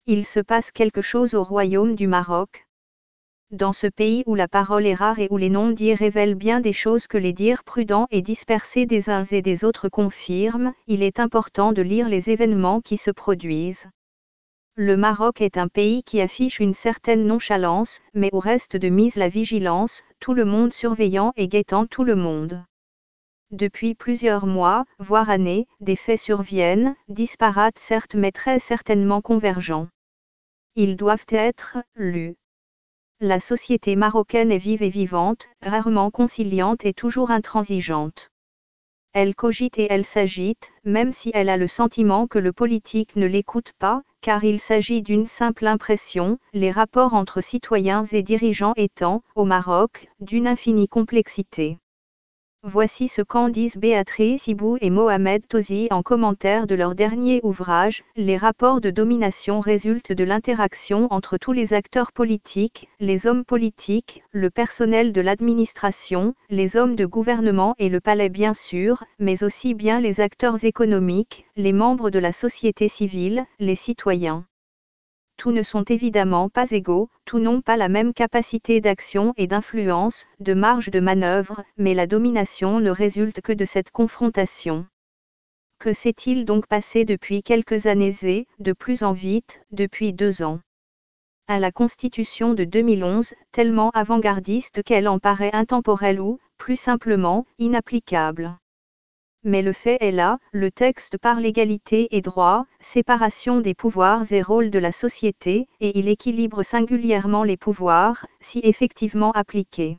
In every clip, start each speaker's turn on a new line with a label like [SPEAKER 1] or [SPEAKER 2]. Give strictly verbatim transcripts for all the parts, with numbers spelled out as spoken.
[SPEAKER 1] Il se passe quelque chose au royaume du Maroc. Dans ce pays où la parole est rare et où les non-dits révèlent bien des choses que les dires prudents et dispersés des uns et des autres confirment, il est important de lire les événements qui se produisent. Le Maroc est un pays qui affiche une certaine nonchalance, mais où reste de mise la vigilance, tout le monde surveillant et guettant tout le monde. Depuis plusieurs mois, voire années, des faits surviennent, disparates certes mais très certainement convergents. Ils doivent être lus. La société marocaine est vive et vivante, rarement conciliante et toujours intransigeante. Elle cogite et elle s'agite, même si elle a le sentiment que le politique ne l'écoute pas, car il s'agit d'une simple impression, les rapports entre citoyens et dirigeants étant, au Maroc, d'une infinie complexité. Voici ce qu'en disent Béatrice Ibou et Mohamed Tozi en commentaire de leur dernier ouvrage. Les rapports de domination résultent de l'interaction entre tous les acteurs politiques, les hommes politiques, le personnel de l'administration, les hommes de gouvernement et le palais bien sûr, mais aussi bien les acteurs économiques, les membres de la société civile, les citoyens. Tous ne sont évidemment pas égaux, tous n'ont pas la même capacité d'action et d'influence, de marge de manœuvre, mais la domination ne résulte que de cette confrontation. Que s'est-il donc passé depuis quelques années et, de plus en vite, depuis deux ans ? À la Constitution de deux mille onze, tellement avant-gardiste qu'elle en paraît intemporelle ou, plus simplement, inapplicable. Mais le fait est là, le texte parle égalité et droit, séparation des pouvoirs et rôle de la société, et il équilibre singulièrement les pouvoirs, si effectivement appliqué.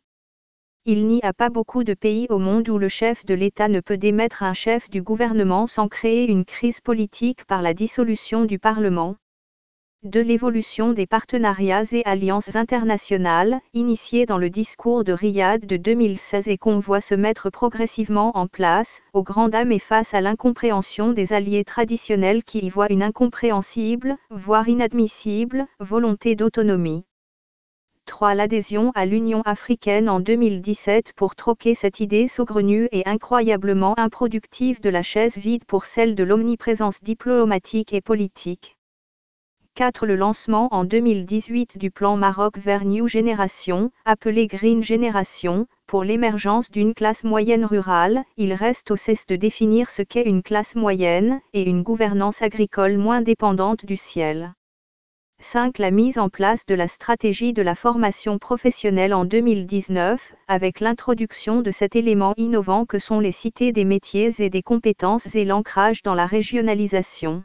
[SPEAKER 1] Il n'y a pas beaucoup de pays au monde où le chef de l'État ne peut démettre un chef du gouvernement sans créer une crise politique par la dissolution du Parlement. De l'évolution des partenariats et alliances internationales, initiées dans le discours de Riyad de deux mille seize et qu'on voit se mettre progressivement en place, aux grandes dames et face à l'incompréhension des alliés traditionnels qui y voient une incompréhensible, voire inadmissible, volonté d'autonomie. trois L'adhésion à l'Union africaine en deux mille dix-sept pour troquer cette idée saugrenue et incroyablement improductive de la chaise vide pour celle de l'omniprésence diplomatique et politique. quatre Le lancement en deux mille dix-huit du plan Maroc vers New Generation, appelé Green Generation, pour l'émergence d'une classe moyenne rurale. Il reste au C E S de définir ce qu'est une classe moyenne, et une gouvernance agricole moins dépendante du ciel. cinq La mise en place de la stratégie de la formation professionnelle en deux mille dix-neuf, avec l'introduction de cet élément innovant que sont les cités des métiers et des compétences et l'ancrage dans la régionalisation.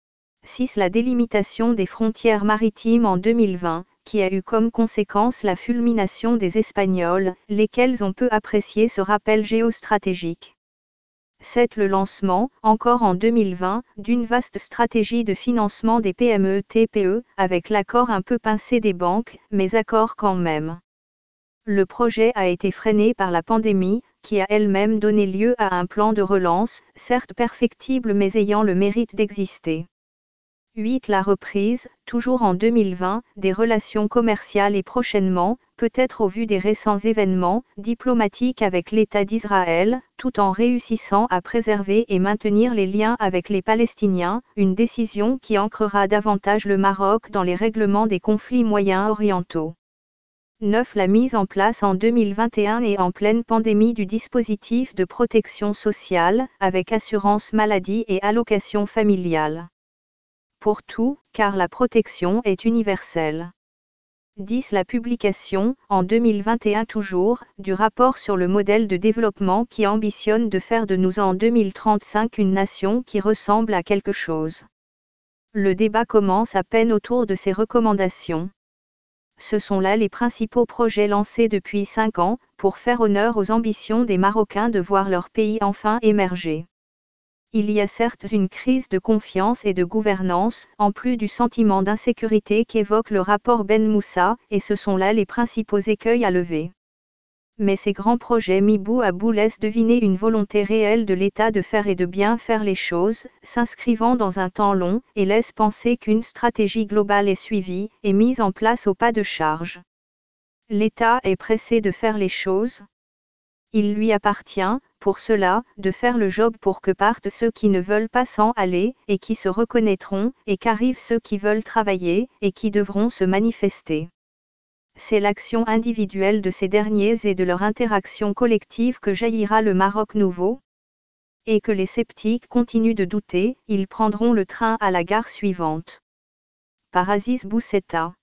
[SPEAKER 1] six La délimitation des frontières maritimes en deux mille vingt, qui a eu comme conséquence la fulmination des Espagnols, lesquels ont peu apprécié ce rappel géostratégique. sept Le lancement, encore en deux mille vingt, d'une vaste stratégie de financement des P M E T P E, avec l'accord un peu pincé des banques, mais accord quand même. Le projet a été freiné par la pandémie, qui a elle-même donné lieu à un plan de relance, certes perfectible mais ayant le mérite d'exister. huit La reprise, toujours en deux mille vingt, des relations commerciales et prochainement, peut-être au vu des récents événements, diplomatiques avec l'État d'Israël, tout en réussissant à préserver et maintenir les liens avec les Palestiniens, une décision qui ancrera davantage le Maroc dans les règlements des conflits moyen-orientaux. neuf La mise en place en deux mille vingt et un et en pleine pandémie du dispositif de protection sociale, avec assurance maladie et allocation familiale. Pour tout, car la protection est universelle. dix La publication, en deux mille vingt et un toujours, du rapport sur le modèle de développement qui ambitionne de faire de nous en deux mille trente-cinq une nation qui ressemble à quelque chose. Le débat commence à peine autour de ces recommandations. Ce sont là les principaux projets lancés depuis cinq ans, pour faire honneur aux ambitions des Marocains de voir leur pays enfin émerger. Il y a certes une crise de confiance et de gouvernance, en plus du sentiment d'insécurité qu'évoque le rapport Ben Moussa, et ce sont là les principaux écueils à lever. Mais ces grands projets mis bout à bout laissent deviner une volonté réelle de l'État de faire et de bien faire les choses, s'inscrivant dans un temps long, et laissent penser qu'une stratégie globale est suivie, et mise en place au pas de charge. L'État est pressé de faire les choses. Il lui appartient, pour cela, de faire le job pour que partent ceux qui ne veulent pas s'en aller, et qui se reconnaîtront, et qu'arrivent ceux qui veulent travailler, et qui devront se manifester. C'est l'action individuelle de ces derniers et de leur interaction collective que jaillira le Maroc nouveau. Et que les sceptiques continuent de douter, ils prendront le train à la gare suivante. Par Aziz Boussetta.